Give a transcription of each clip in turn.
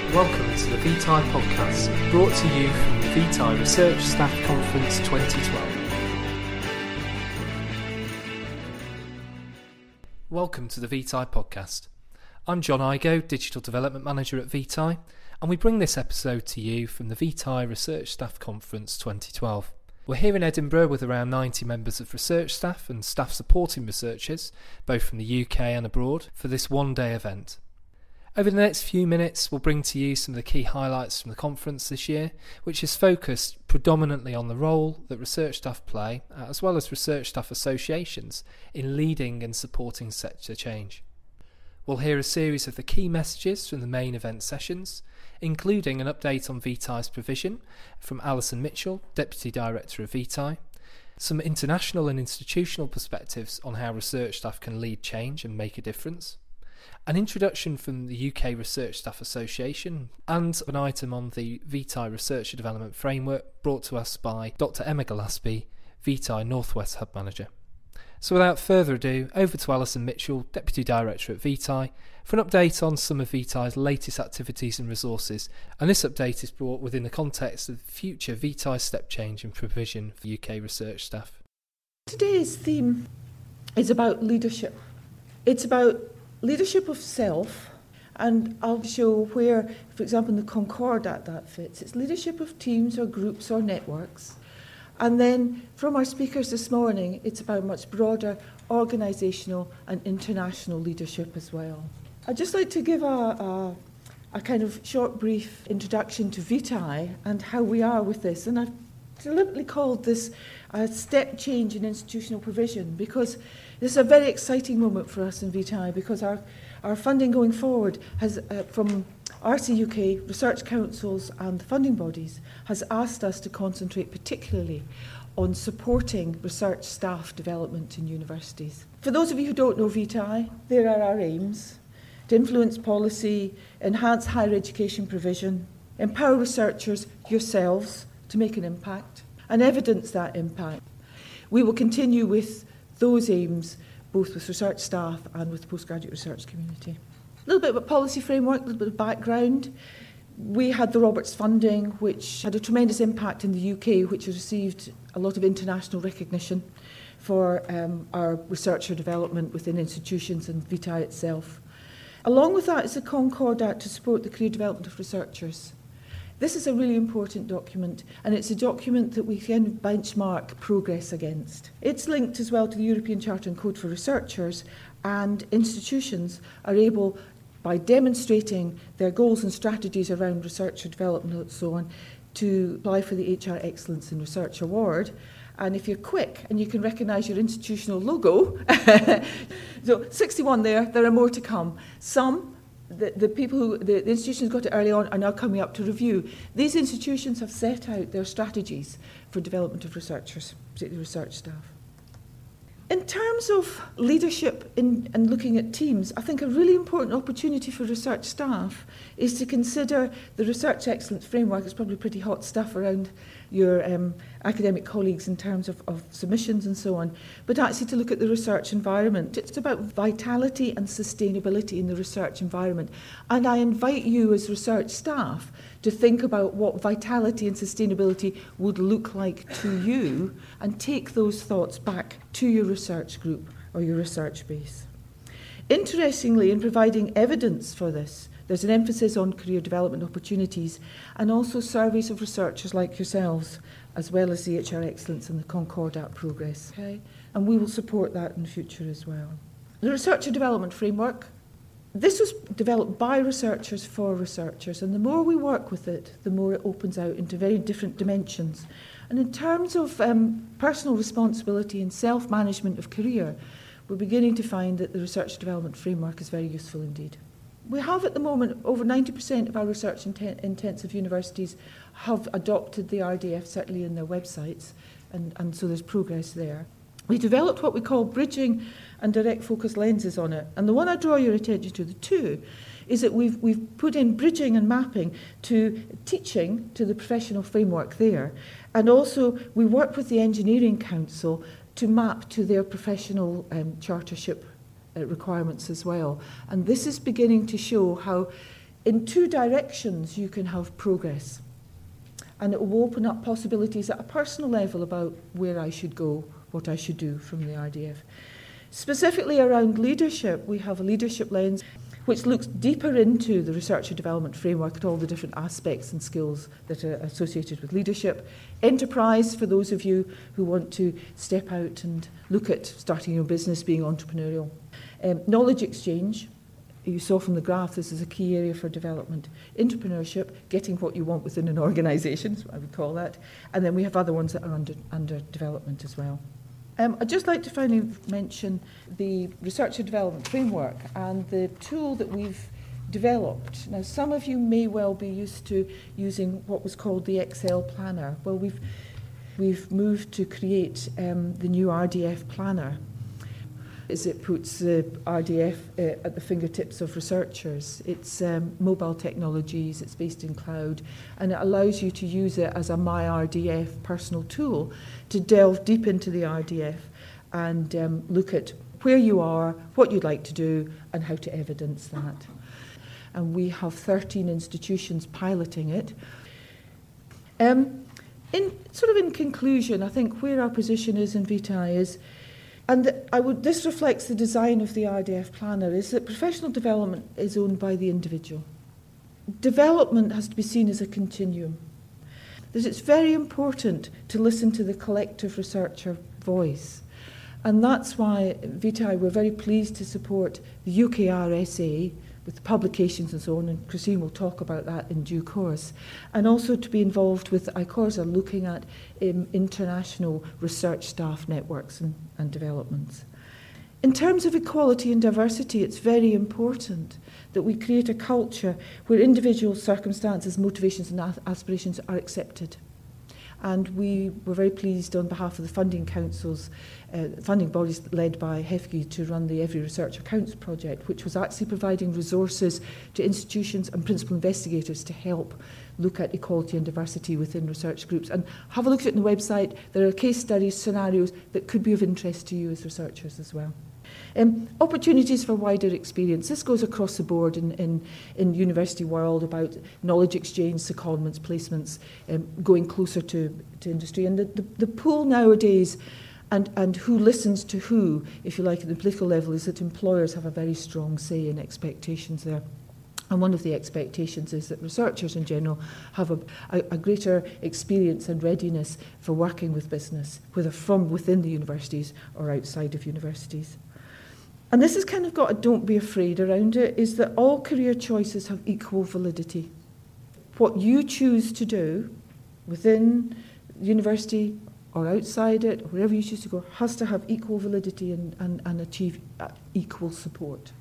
Welcome to the VTI podcast, brought to you from the VTI Research Staff Conference 2012. Welcome to the VTI podcast. I'm John Igo, Digital Development Manager at VTI, and we bring this episode to you from the VTI Research Staff Conference 2012. We're here in Edinburgh with around 90 members of research staff and staff supporting researchers, both from the UK and abroad, for this one-day event. Over the next few minutes, we'll bring to you some of the key highlights from the conference this year, which is focused predominantly on the role that research staff play, as well as research staff associations, in leading and supporting sector change. We'll hear a series of the key messages from the main event sessions, including an update on VTI's provision from Alison Mitchell, Deputy Director of VTI, some international and institutional perspectives on how research staff can lead change and make a difference, an introduction from the UK Research Staff Association, and an item on the VTI Research and Development Framework brought to us by Dr Emma Gillespie, VTI Northwest Hub Manager. So without further ado, over to Alison Mitchell, Deputy Director at VTI, for an update on some of VTI's latest activities and resources, and this update is brought within the context of the future VTI step change and provision for UK research staff. Today's theme is about leadership. It's about leadership of self, and I'll show where, for example, in the Concordat that fits. It's leadership of teams or groups or networks. And then from our speakers this morning, it's about much broader organisational and international leadership as well. I'd just like to give a kind of short, brief introduction to VTI and how we are with this. And I've deliberately called this a step change in institutional provision, because this is a very exciting moment for us in VTI, because our funding going forward has, from RC UK, research councils and the funding bodies, has asked us to concentrate particularly on supporting research staff development in universities. For those of you who don't know VTI, there are our aims: to influence policy, enhance higher education provision, empower researchers yourselves to make an impact, and evidence that impact. We will continue with those aims, both with research staff and with the postgraduate research community. A little bit about policy framework, a little bit of background. We had the Roberts funding, which had a tremendous impact in the UK, which has received a lot of international recognition for our researcher development within institutions and VTI itself. Along with that is the Concordat to support the career development of researchers. This is a really important document, and it's a document that we can benchmark progress against. It's linked as well to the European Charter and Code for Researchers, and institutions are able, by demonstrating their goals and strategies around researcher development and so on, to apply for the HR Excellence in Research Award. And if you're quick and you can recognise your institutional logo, so 61 there are more to come. Some the people who, the institutions got it early on, are now coming up to review. These institutions have set out their strategies for development of researchers, particularly research staff. In terms of leadership and looking at teams, I think a really important opportunity for research staff is to consider the Research Excellence Framework. It's probably pretty hot stuff around your academic colleagues in terms of submissions and so on, but actually to look at the research environment. It's about vitality and sustainability in the research environment. And I invite you as research staff to think about what vitality and sustainability would look like to you, and take those thoughts back to your research group or your research base. Interestingly, in providing evidence for this, there's an emphasis on career development opportunities and also surveys of researchers like yourselves, as well as the HR Excellence and the Concordat progress. Okay? And we will support that in the future as well. The Researcher Development Framework, this was developed by researchers for researchers, and the more we work with it, the more it opens out into very different dimensions. And in terms of personal responsibility and self-management of career, we're beginning to find that the Research Development Framework is very useful indeed. We have at the moment over 90% of our research-intensive universities have adopted the RDF, certainly in their websites, and so there's progress there. We developed what we call bridging and direct focus lenses on it. And the one I draw your attention to, the two, is that we've put in bridging and mapping to teaching, to the professional framework there. And also we work with the Engineering Council to map to their professional chartership requirements as well. And this is beginning to show how in two directions you can have progress. And it will open up possibilities at a personal level about where I should go, what I should do from the RDF. Specifically around leadership, we have a leadership lens which looks deeper into the research and development framework at all the different aspects and skills that are associated with leadership. Enterprise, for those of you who want to step out and look at starting your business, being entrepreneurial. Knowledge exchange. You saw from the graph, this is a key area for development. Entrepreneurship, getting what you want within an organisation, is what I would call that. And then we have other ones that are under development as well. I'd just like to finally mention the research and development framework and the tool that we've developed. Now, some of you may well be used to using what was called the Excel planner. Well, we've moved to create the new RDF planner. It puts the RDF at the fingertips of researchers. It's mobile technologies, it's based in cloud, and it allows you to use it as a My RDF personal tool to delve deep into the RDF and look at where you are, what you'd like to do, and how to evidence that. And we have 13 institutions piloting it. In conclusion, I think where our position is in VTI is, and this reflects the design of the RDF planner, is that professional development is owned by the individual. Development has to be seen as a continuum. That it's very important to listen to the collective researcher voice. And that's why at VTI we're very pleased to support the UKRSA with the publications and so on, and Christine will talk about that in due course, and also to be involved with ICORSA looking at international research staff networks and developments. In terms of equality and diversity, it's very important that we create a culture where individual circumstances, motivations and aspirations are accepted. And we were very pleased on behalf of the funding councils, funding bodies led by HEFGI to run the Every Researcher Counts project, which was actually providing resources to institutions and principal investigators to help look at equality and diversity within research groups. And have a look at it on the website. There are case studies, scenarios that could be of interest to you as researchers as well. Opportunities for wider experience. This goes across the board in university world about knowledge exchange, secondments, placements, going closer to industry. And the pool nowadays and who listens to who, if you like, at the political level, is that employers have a very strong say in expectations there. And one of the expectations is that researchers in general have a greater experience and readiness for working with business, whether from within the universities or outside of universities. And this has kind of got a don't be afraid around it, is that all career choices have equal validity. What you choose to do within university or outside it, or wherever you choose to go, has to have equal validity and achieve equal support.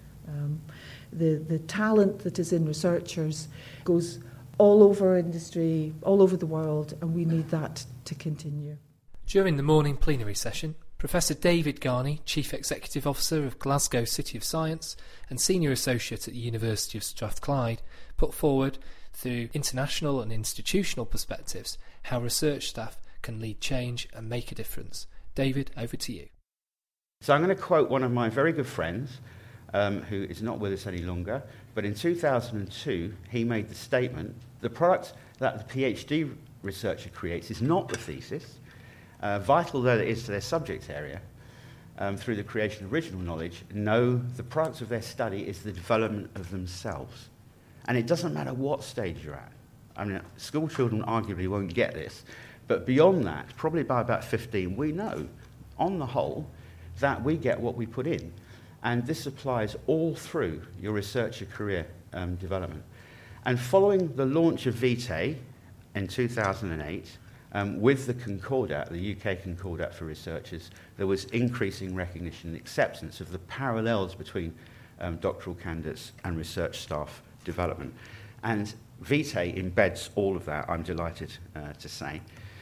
The talent that is in researchers goes all over industry, all over the world, and we need that to continue. During the morning plenary session, Professor David Garney, Chief Executive Officer of Glasgow City of Science and Senior Associate at the University of Strathclyde, put forward, through international and institutional perspectives, how research staff can lead change and make a difference. David, over to you. So I'm going to quote one of my very good friends, who is not with us any longer, but in 2002 he made the statement, the product that the PhD researcher creates is not the thesis, vital though it is to their subject area, through the creation of original knowledge. No, the product of their study is the development of themselves. And it doesn't matter what stage you're at. I mean, school children arguably won't get this, but beyond that, probably by about 15, we know, on the whole, that we get what we put in. And this applies all through your researcher career development. And following the launch of VTAE in 2008, with the Concordat, the UK Concordat for researchers, there was increasing recognition and acceptance of the parallels between doctoral candidates and research staff development. And VTAE embeds all of that, I'm delighted to say.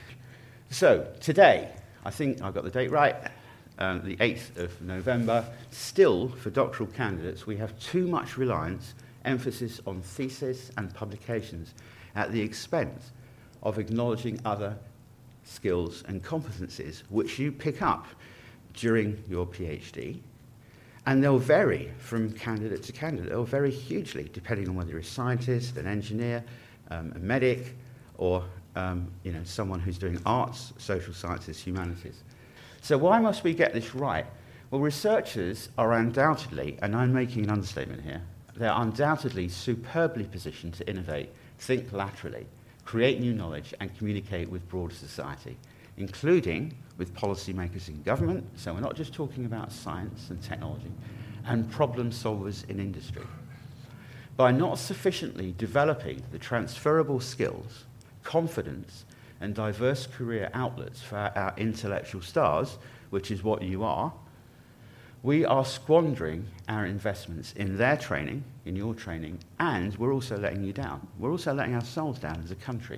So today, I think I've got the date right, the 8th of November, still for doctoral candidates we have too much reliance, emphasis on thesis and publications at the expense of acknowledging other skills and competencies which you pick up during your PhD And they'll vary from candidate to candidate. They'll vary hugely, depending on whether you're a scientist, an engineer, a medic, or someone who's doing arts, social sciences, humanities. So why must we get this right? Well, researchers are undoubtedly, and I'm making an understatement here, they're undoubtedly superbly positioned to innovate, think laterally, create new knowledge, and communicate with broader society, including with policymakers in government, so we're not just talking about science and technology, and problem solvers in industry. By not sufficiently developing the transferable skills, confidence, and diverse career outlets for our intellectual stars, which is what you are, we are squandering our investments in their training, in your training, and we're also letting you down. We're also letting ourselves down as a country.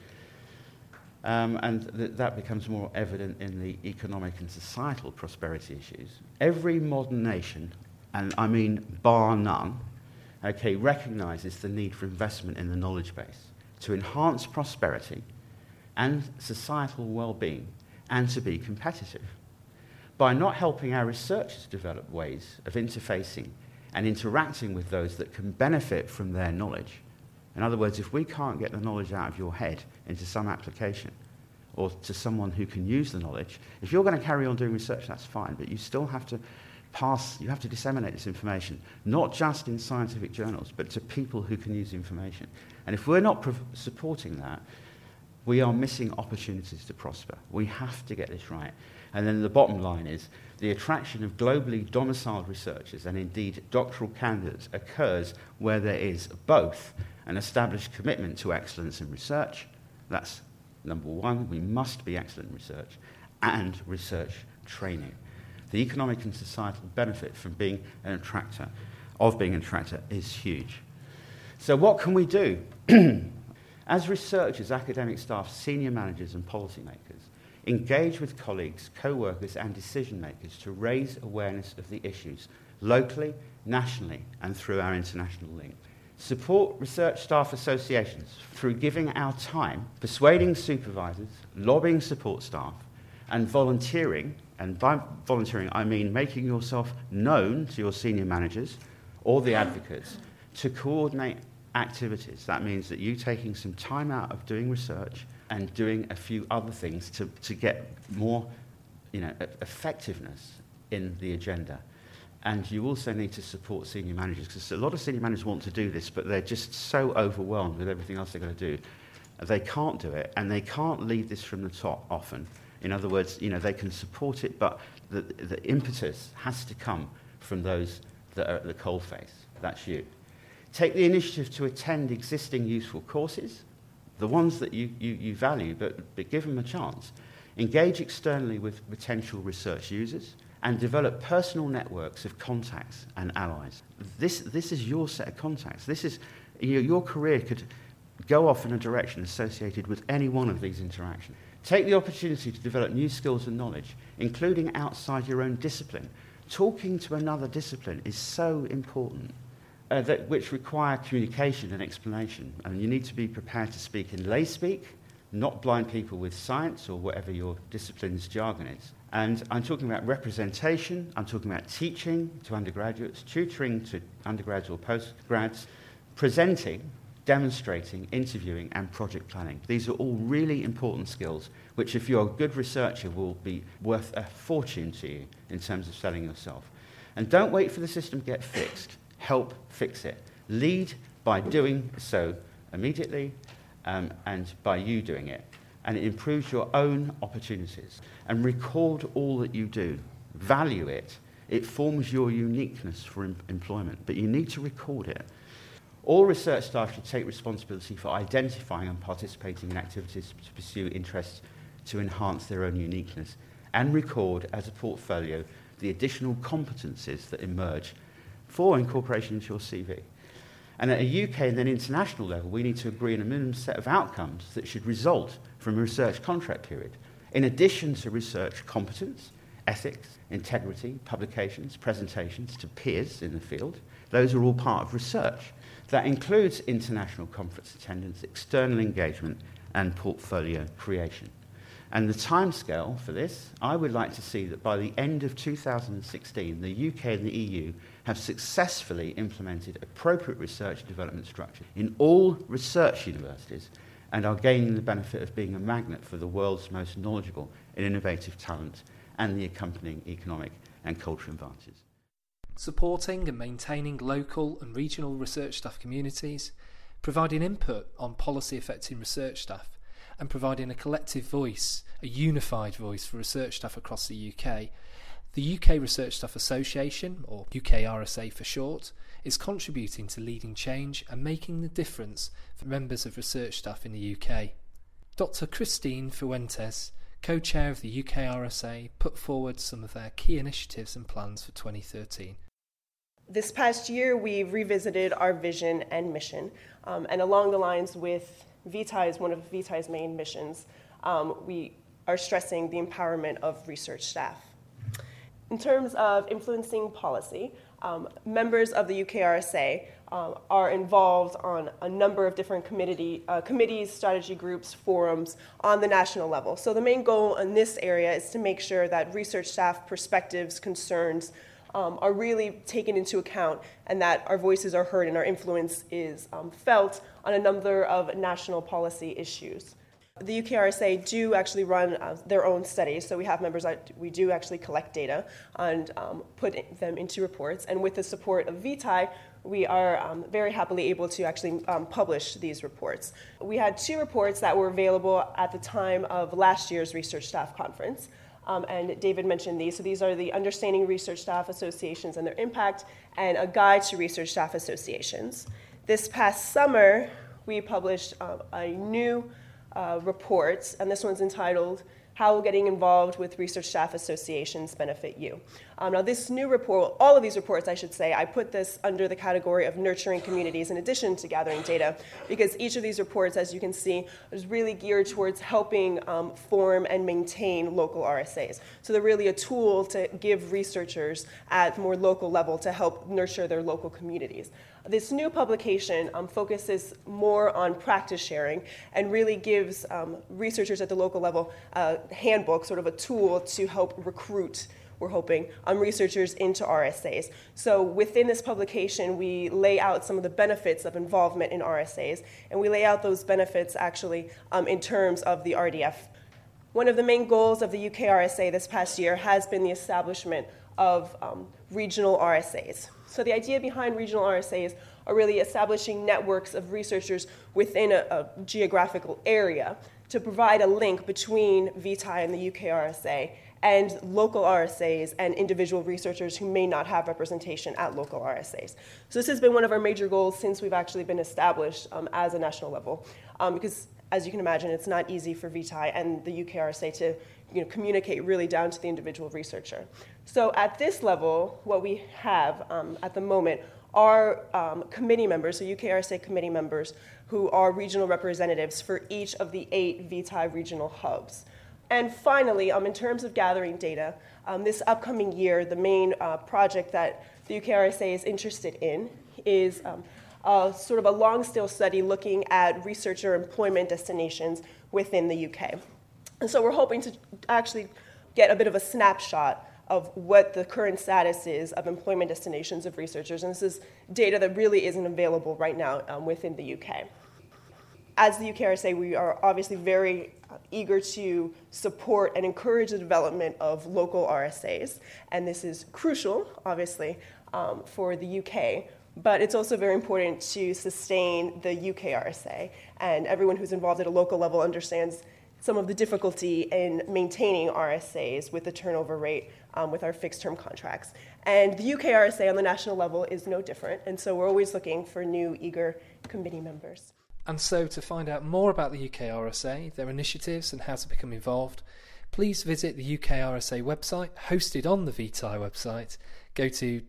That becomes more evident in the economic and societal prosperity issues. Every modern nation, and I mean bar none, recognises the need for investment in the knowledge base to enhance prosperity and societal well-being and to be competitive. By not helping our researchers develop ways of interfacing and interacting with those that can benefit from their knowledge. In other words, if we can't get the knowledge out of your head into some application or to someone who can use the knowledge, if you're going to carry on doing research, that's fine, but you still have to disseminate this information, not just in scientific journals, but to people who can use the information. And if we're not supporting that, we are missing opportunities to prosper. We have to get this right. And then the bottom line is the attraction of globally domiciled researchers and indeed doctoral candidates occurs where there is both an established commitment to excellence in research, that's number one, we must be excellent in research, and research training. The economic and societal benefit from being an attractor, is huge. So what can we do? As researchers, academic staff, senior managers and policymakers, engage with colleagues, co-workers and decision makers to raise awareness of the issues locally, nationally and through our international link. Support research staff associations through giving our time, persuading supervisors, lobbying support staff and volunteering, and by volunteering I mean making yourself known to your senior managers or the advocates to coordinate activities. That means that you taking some time out of doing research and doing a few other things to get more effectiveness in the agenda. And you also need to support senior managers, because a lot of senior managers want to do this, but they're just so overwhelmed with everything else they're going to do. They can't do it, and they can't lead this from the top often. In other words, they can support it, but the impetus has to come from those that are at the coalface. That's you. Take the initiative to attend existing useful courses, the ones that you value, but give them a chance. Engage externally with potential research users and develop personal networks of contacts and allies. This is your set of contacts. This is your career could go off in a direction associated with any one of these interactions. Take the opportunity to develop new skills and knowledge, including outside your own discipline. Talking to another discipline is so important. Which require communication and explanation. And you need to be prepared to speak in lay speak, not blind people with science or whatever your discipline's jargon is. And I'm talking about representation, I'm talking about teaching to undergraduates, tutoring to undergrads or postgrads, presenting, demonstrating, interviewing, and project planning. These are all really important skills, which if you're a good researcher will be worth a fortune to you in terms of selling yourself. And don't wait for the system to get fixed. Help fix it. Lead by doing so immediately and by you doing it. And it improves your own opportunities. And record all that you do. Value it. It forms your uniqueness for employment, but you need to record it. All research staff should take responsibility for identifying and participating in activities to pursue interests to enhance their own uniqueness and record as a portfolio the additional competencies that emerge for incorporation into your CV. And at a UK and then international level, we need to agree on a minimum set of outcomes that should result from a research contract period, in addition to research competence, ethics, integrity, publications, presentations to peers in the field. Those are all part of research. That includes international conference attendance, external engagement, and portfolio creation. And the timescale for this, I would like to see that by the end of 2016, the UK and the EU have successfully implemented appropriate research and development structure in all research universities and are gaining the benefit of being a magnet for the world's most knowledgeable and innovative talent and the accompanying economic and cultural advantages. Supporting and maintaining local and regional research staff communities, providing input on policy affecting research staff, and providing a collective voice, a unified voice for research staff across the UK. The UK Research Staff Association, or UKRSA for short, is contributing to leading change and making the difference for members of research staff in the UK. Dr. Christine Fuentes, co-chair of the UKRSA, put forward some of their key initiatives and plans for 2013. This past year, we've revisited our vision and mission, and along the lines with VTI is one of VTI's main missions. We are stressing the empowerment of research staff. In terms of influencing policy, members of the UKRSA are involved on a number of different committees, strategy groups, forums on the national level. So the main goal in this area is to make sure that research staff perspectives, concerns, are really taken into account and that our voices are heard and our influence is felt on a number of national policy issues. The UKRSA do actually run their own studies, so we have members that we do actually collect data and put them into reports, and with the support of VTI, we are very happily able to actually publish these reports. We had 2 reports that were available at the time of last year's Research Staff Conference. And David mentioned these. So these are the Understanding Research Staff Associations and Their Impact and a Guide to Research Staff Associations. This past summer, we published a new report, and this one's entitled, How Getting Involved with Research Staff Associations Benefit You. Now this new report, all of these reports I should say, I put this under the category of nurturing communities in addition to gathering data, because each of these reports, as you can see, is really geared towards helping form and maintain local RSAs. So they're really a tool to give researchers at more local level to help nurture their local communities. This new publication focuses more on practice sharing and really gives researchers at the local level a handbook, sort of a tool to help recruit, we're hoping, researchers into RSAs. So within this publication, we lay out some of the benefits of involvement in RSAs, and we lay out those benefits actually in terms of the RDF. One of the main goals of the UKRSA this past year has been the establishment of regional RSAs. So the idea behind regional RSAs are really establishing networks of researchers within a geographical area to provide a link between VTI and the UKRSA and local RSAs and individual researchers who may not have representation at local RSAs. So this has been one of our major goals since we've actually been established as a national level, because as you can imagine, it's not easy for VTI and the UKRSA to communicate really down to the individual researcher. So at this level, what we have at the moment are committee members, so UKRSA committee members, who are regional representatives for each of the 8 VTI regional hubs. And finally, in terms of gathering data, this upcoming year, the main project that the UKRSA is interested in is sort of a long-scale study looking at researcher employment destinations within the UK. And so we're hoping to actually get a bit of a snapshot of what the current status is of employment destinations of researchers. And this is data that really isn't available right now within the UK. As the UKRSA, we are obviously very eager to support and encourage the development of local RSAs. And this is crucial, obviously, for the UK. But it's also very important to sustain the UKRSA. And everyone who's involved at a local level understands some of the difficulty in maintaining RSAs with the turnover rate with our fixed-term contracts. And the UKRSA on the national level is no different, and so we're always looking for new, eager committee members. And so to find out more about the UKRSA, their initiatives and how to become involved, please visit the UKRSA website, hosted on the VTI website. Go to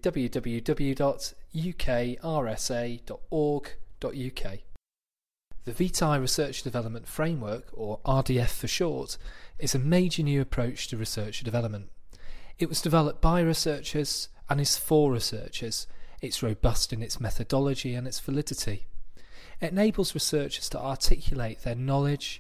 www.ukrsa.org.uk. The VTI Research Development Framework, or RDF for short, is a major new approach to research development. It was developed by researchers and is for researchers. It's robust in its methodology and its validity. It enables researchers to articulate their knowledge,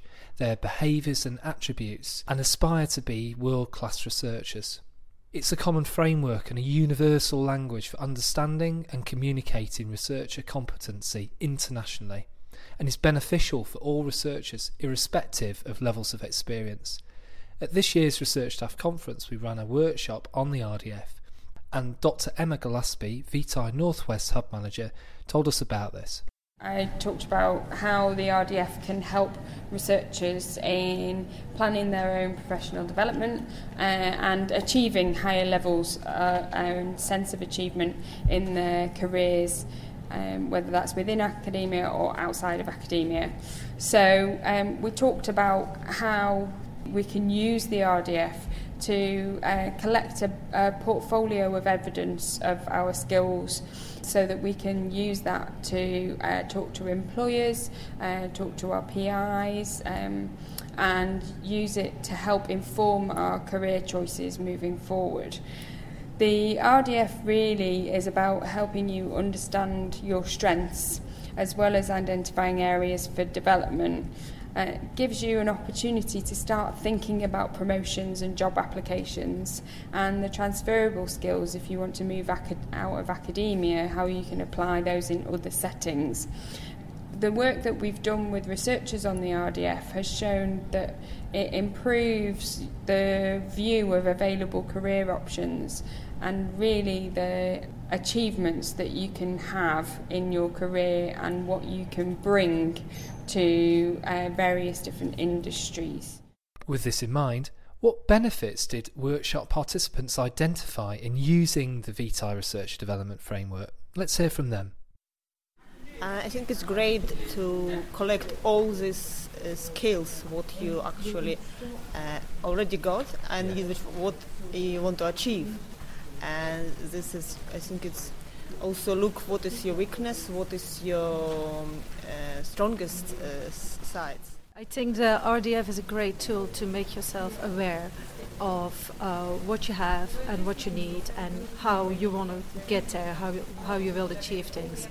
their behaviours and attributes and aspire to be world-class researchers. It's a common framework and a universal language for understanding and communicating researcher competency internationally, and is beneficial for all researchers irrespective of levels of experience. At this year's Research Staff Conference we ran a workshop on the RDF, and Dr Emma Gillespie, Vitae Northwest Hub Manager, told us about this. I talked about how the RDF can help researchers in planning their own professional development and achieving higher levels and sense of achievement in their careers, whether that's within academia or outside of academia. So we talked about how we can use the RDF to collect a portfolio of evidence of our skills so that we can use that to talk to employers, talk to our PIs, and use it to help inform our career choices moving forward. The RDF really is about helping you understand your strengths as well as identifying areas for development. It gives you an opportunity to start thinking about promotions and job applications and the transferable skills if you want to move out of academia, how you can apply those in other settings. The work that we've done with researchers on the RDF has shown that it improves the view of available career options and really the achievements that you can have in your career and what you can bring to various different industries. With this in mind, what benefits did workshop participants identify in using the Vitae Research Development Framework? Let's hear from them. I think it's great to collect all these skills, what you actually already got and what you want to achieve. And this is, I think it's also look what is your weakness, what is your strongest sides. I think the RDF is a great tool to make yourself aware of what you have and what you need and how you want to get there, how you will achieve things.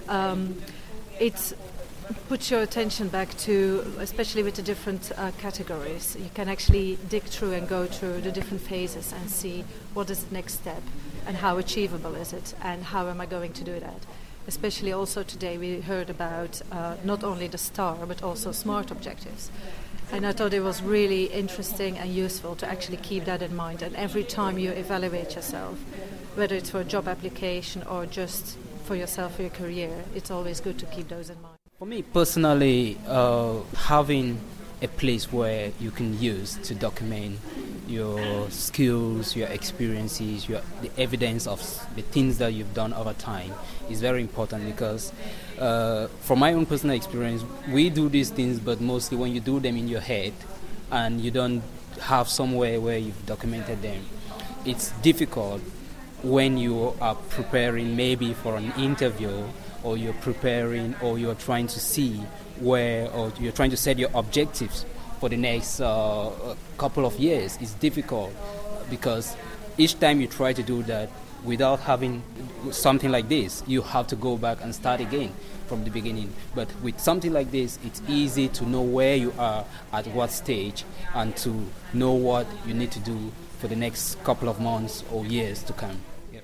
It puts your attention back to, especially with the different categories, you can actually dig through and go through the different phases and see what is the next step and how achievable is it and how am I going to do that. Especially also today we heard about not only the STAR but also SMART objectives. And I thought it was really interesting and useful to actually keep that in mind. And every time you evaluate yourself, whether it's for a job application or just for yourself, for your career, it's always good to keep those in mind. For me personally, having a place where you can use to document your skills, your experiences, the evidence of the things that you've done over time is very important because from my own personal experience, we do these things, but mostly when you do them in your head and you don't have somewhere where you've documented them, it's difficult when you are preparing maybe for an interview or you're preparing or you're trying to see where or you're trying to set your objectives for the next couple of years. It's difficult because each time you try to do that without having something like this, you have to go back and start again from the beginning. But with something like this, it's easy to know where you are at what stage and to know what you need to do for the next couple of months or years to come.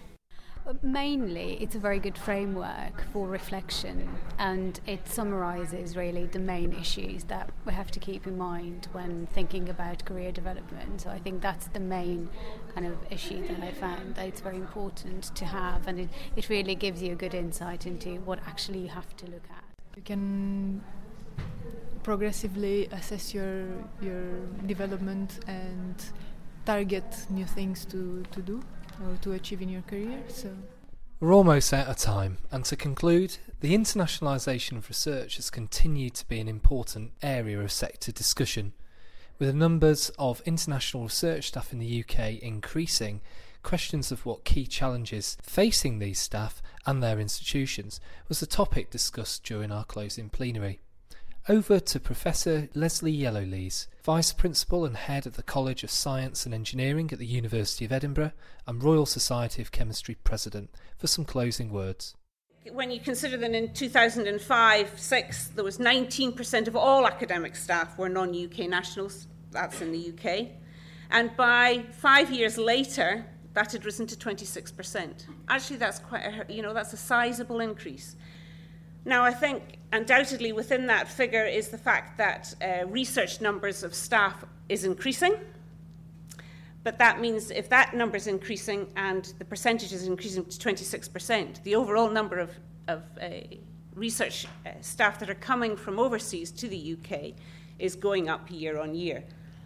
Mainly, it's a very good framework for reflection, and it summarises really the main issues that we have to keep in mind when thinking about career development. So I think that's the main kind of issue that I found, that it's very important to have, and it really gives you a good insight into what actually you have to look at. You can progressively assess your development and target new things to do or to achieve in your career. So we're almost out of time, and to conclude, the internationalisation of research has continued to be an important area of sector discussion. With the numbers of international research staff in the UK increasing, questions of what key challenges facing these staff and their institutions was the topic discussed during our closing plenary. Over to Professor Leslie Yellowlees, Vice Principal and Head of the College of Science and Engineering at the University of Edinburgh and Royal Society of Chemistry President, for some closing words. when you consider that in 2005-06, there was 19% of all academic staff were non-UK nationals, that's in the UK, and by 5 years later, that had risen to 26%. Actually, that's that's a sizable increase. Now, I think undoubtedly within that figure is the fact that research numbers of staff is increasing. But that means if that number is increasing and the percentage is increasing to 26%, the overall number of research staff that are coming from overseas to the UK is going up year on year.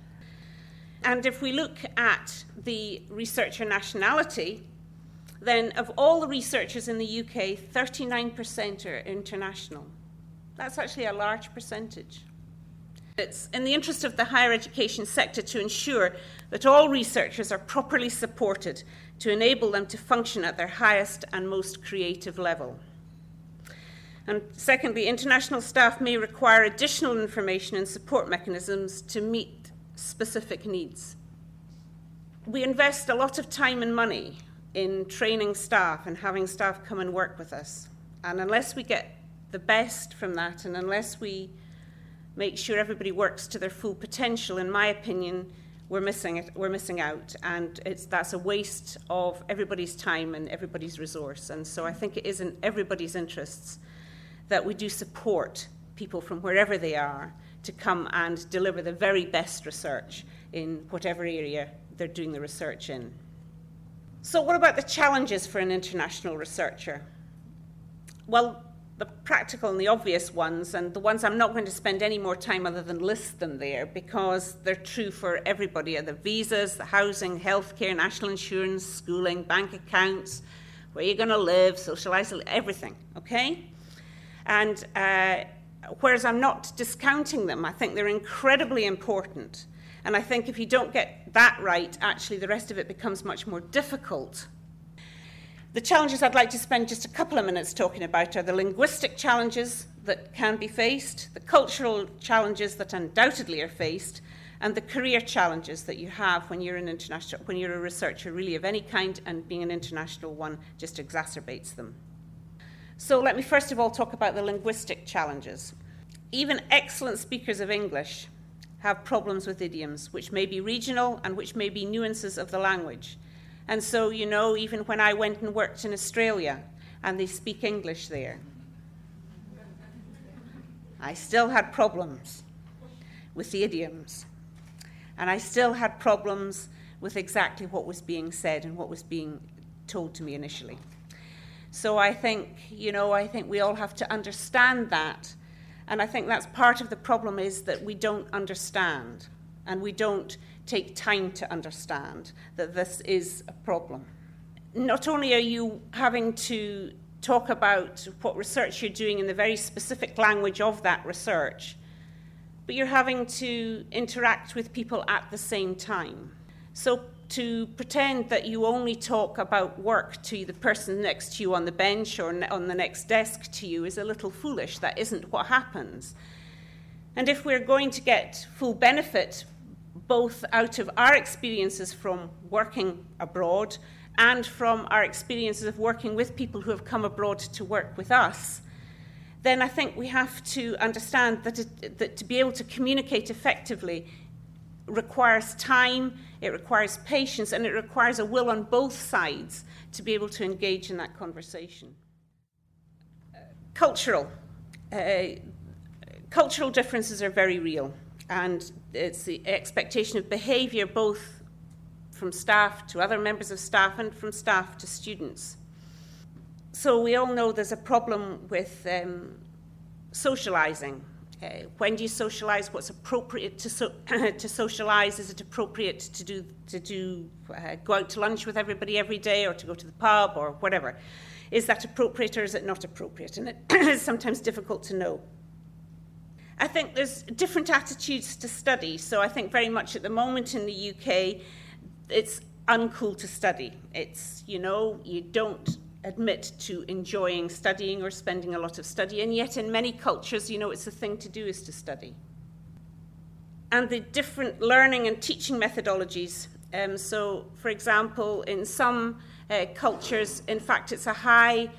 And if we look at the researcher nationality, then of all the researchers in the UK, 39% are international. That's actually a large percentage. It's in the interest of the higher education sector to ensure that all researchers are properly supported to enable them to function at their highest and most creative level. And secondly, international staff may require additional information and support mechanisms to meet specific needs. We invest a lot of time and money in training staff and having staff come and work with us. And unless we get the best from that, and unless we make sure everybody works to their full potential, in my opinion, we're missing out, and that's a waste of everybody's time and everybody's resource. And so I think it is in everybody's interests that we do support people from wherever they are to come and deliver the very best research in whatever area they're doing the research in. So what about the challenges for an international researcher? Well, the practical and the obvious ones, and the ones I'm not going to spend any more time other than list them there because they're true for everybody, are the visas, the housing, healthcare, national insurance, schooling, bank accounts, where you're going to live, socialise, everything, okay? And whereas I'm not discounting them, I think they're incredibly important. And I think if you don't get that right, actually the rest of it becomes much more difficult. The challenges I'd like to spend just a couple of minutes talking about are the linguistic challenges that can be faced, the cultural challenges that undoubtedly are faced, and the career challenges that you have when you're a researcher really of any kind, and being an international one just exacerbates them. So let me first of all talk about the linguistic challenges. Even excellent speakers of English have problems with idioms, which may be regional and which may be nuances of the language. And so, even when I went and worked in Australia and they speak English there, I still had problems with the idioms. And I still had problems with exactly what was being said and what was being told to me initially. So I think we all have to understand that. And I think that's part of the problem, is that we don't understand and we don't take time to understand that this is a problem. Not only are you having to talk about what research you're doing in the very specific language of that research, but you're having to interact with people at the same time. So to pretend that you only talk about work to the person next to you on the bench or on the next desk to you is a little foolish. That isn't what happens. And if we're going to get full benefit both out of our experiences from working abroad and from our experiences of working with people who have come abroad to work with us, then I think we have to understand that to be able to communicate effectively requires time, it requires patience, and it requires a will on both sides to be able to engage in that conversation. Cultural differences are very real, and it's the expectation of behaviour both from staff to other members of staff and from staff to students. So we all know there's a problem with socialising. When do you socialise? What's appropriate to socialise? Is it appropriate to go out to lunch with everybody every day, or to go to the pub, or whatever? Is that appropriate, or is it not appropriate? And it is sometimes difficult to know. I think there's different attitudes to study. So I think very much at the moment in the UK, it's uncool to study. It's, you don't admit to enjoying studying or spending a lot of study, and yet in many cultures, it's the thing to do is to study. And the different learning and teaching methodologies. So, for example, in some cultures, in fact, it's a high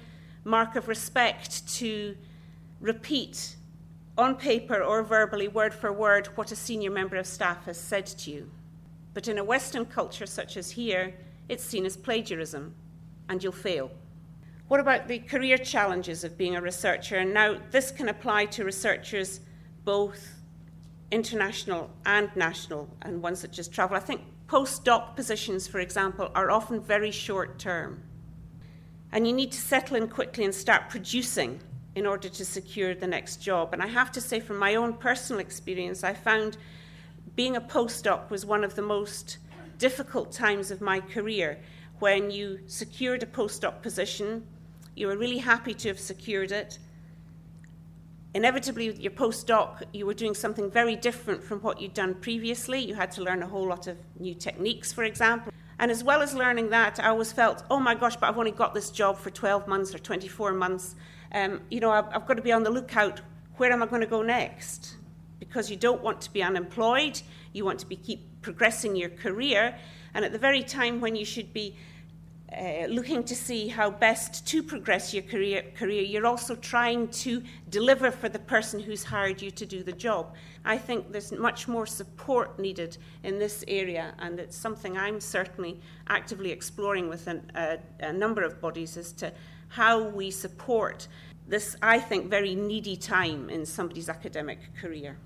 mark of respect to repeat on paper or verbally, word for word, what a senior member of staff has said to you. But in a Western culture such as here, it's seen as plagiarism, and you'll fail. What about the career challenges of being a researcher? And now this can apply to researchers both international and national, and ones that just travel. I think postdoc positions, for example, are often very short term. And you need to settle in quickly and start producing in order to secure the next job. And I have to say, from my own personal experience, I found being a postdoc was one of the most difficult times of my career. When you secured a postdoc position, you were really happy to have secured it. Inevitably, with your postdoc, you were doing something very different from what you'd done previously. You had to learn a whole lot of new techniques, for example. And as well as learning that, I always felt, oh my gosh, but I've only got this job for 12 months or 24 months. I've got to be on the lookout. Where am I going to go next? Because you don't want to be unemployed. You want to keep progressing your career. And at the very time when you should be looking to see how best to progress your career, you're also trying to deliver for the person who's hired you to do the job. I think there's much more support needed in this area, and it's something I'm certainly actively exploring with a number of bodies as to how we support this, I think, very needy time in somebody's academic career.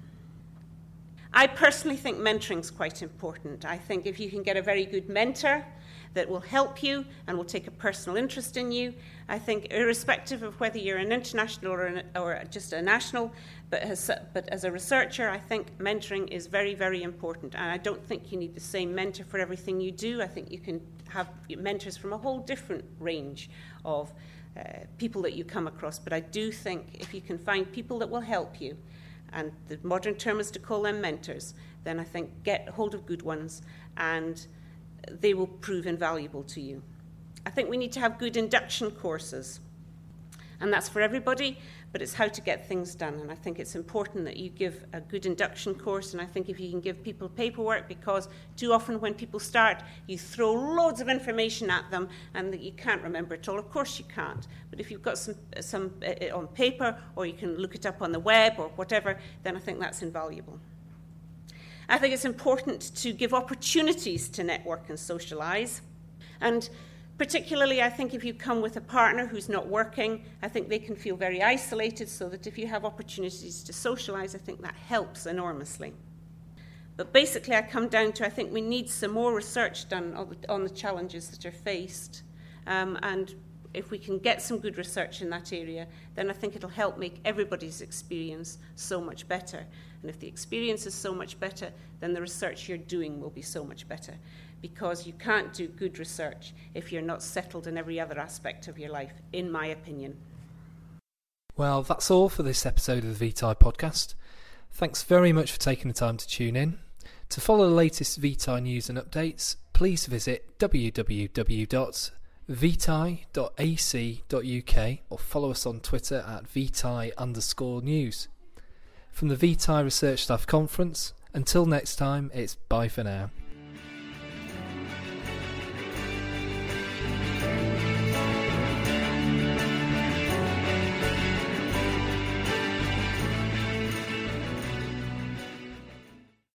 I personally think mentoring is quite important. I think if you can get a very good mentor that will help you and will take a personal interest in you, I think irrespective of whether you're an international or just a national, but as a researcher, I think mentoring is very, very important. And I don't think you need the same mentor for everything you do. I think you can have mentors from a whole different range of people that you come across. But I do think if you can find people that will help you, and the modern term is to call them mentors, then I think get hold of good ones and they will prove invaluable to you. I think we need to have good induction courses, and that's for everybody, but it's how to get things done. And I think it's important that you give a good induction course, and I think if you can give people paperwork, because too often when people start, you throw loads of information at them and that you can't remember it all. Of course you can't, but if you've got some on paper, or you can look it up on the web or whatever, then I think that's invaluable. I think it's important to give opportunities to network and socialise. And particularly, I think if you come with a partner who's not working, I think they can feel very isolated, so that if you have opportunities to socialise, I think that helps enormously. But basically, I come down to, I think we need some more research done on the challenges that are faced. And if we can get some good research in that area, then I think it'll help make everybody's experience so much better. And if the experience is so much better, then the research you're doing will be so much better. Because you can't do good research if you're not settled in every other aspect of your life, in my opinion. Well, that's all for this episode of the Vitae podcast. Thanks very much for taking the time to tune in. To follow the latest Vitae news and updates, please visit www.vitae.ac.uk or follow us on Twitter at Vitae_news. From the Vitae Research Staff Conference, until next time, it's bye for now.